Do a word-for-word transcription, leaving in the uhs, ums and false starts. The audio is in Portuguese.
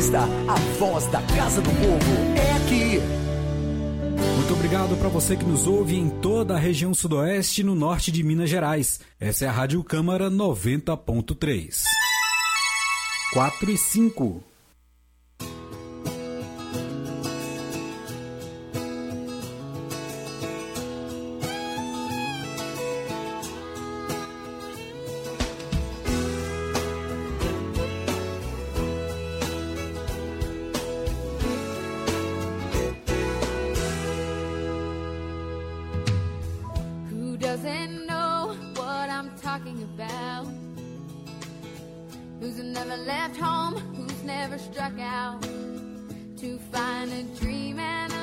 Paulista, a voz da Casa do Povo é aqui. Muito obrigado para você que nos ouve em toda a região sudoeste e no norte de Minas Gerais. Essa é a Rádio Câmara noventa ponto três. quatro e cinco. Doesn't know what I'm talking about. Who's never left home, who's never struck out to find a dream and